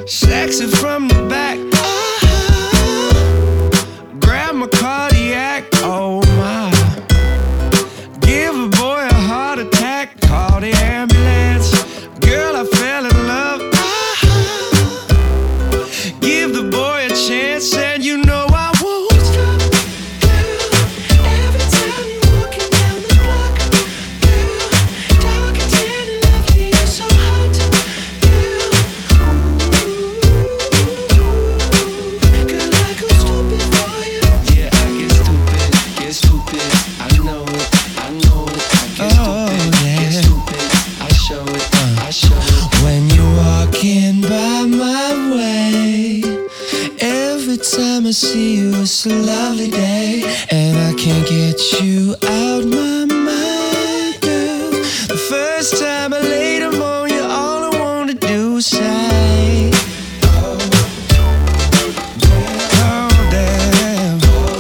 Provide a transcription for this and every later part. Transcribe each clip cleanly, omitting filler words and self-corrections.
Sexy from the back. Grab my cardiac. Oh my. Give a boy a heart attack. Call the ambulance. Girl, I fell in love. Give the boy a chance, and you know I won't stop. Girl, every time you're walking down the block. Girl, dark and tan and lovely, you're so hot. Girl, girl, I go stupid for you. Yeah, I get stupid, I know it. I get stupid, I show it. When you're walking by my way, every time I see you, it's a lovely day, and I can't get you out my mind, girl. The first time I laid them on you, all I wanna do is say, oh, damn, oh,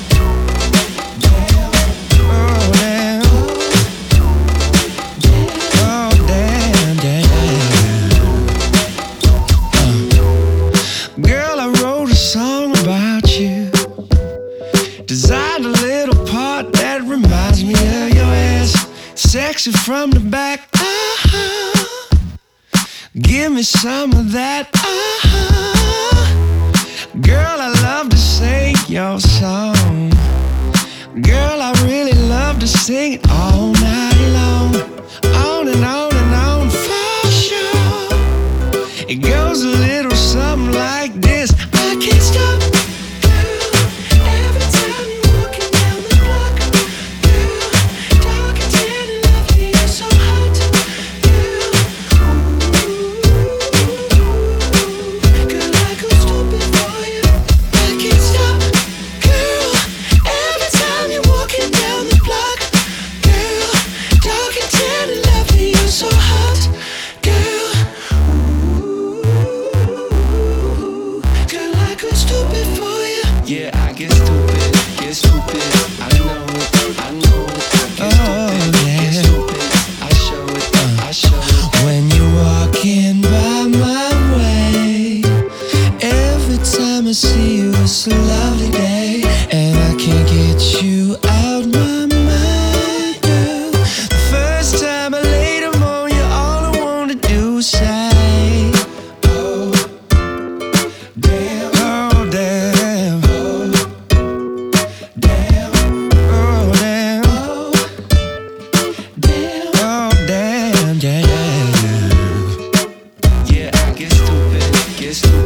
damn, oh, damn, oh, damn, damn. Girl, I wrote a song about you. Designed a little part that reminds me of your ass. Sexy from the back. Give me some of that. Girl, I love to sing your song. Girl, I really love to sing it all night long. On and on and on for sure. It goes a little something like this. I can't stop. Girl, every time you're walking down the block. Girl, dark and tan and lovely, you're so hot. Girl, girl, I go stupid for you. I can't stop. Girl, every time you're walking down the block. Girl, dark and tan and lovely, you're so hot. Girl, girl, I go stupid for you. Yeah, I get stupid, I know it. I get stupid, I show it. When you're walking by my way, every time I see you, it's a lovely day, and I can't get you out my mind, girl. The first time I laid them on you, all I wanna do is say, oh, damn, oh, damn, oh, damn, oh, damn, oh, damn, oh, damn, damn. Yeah, I get stupid,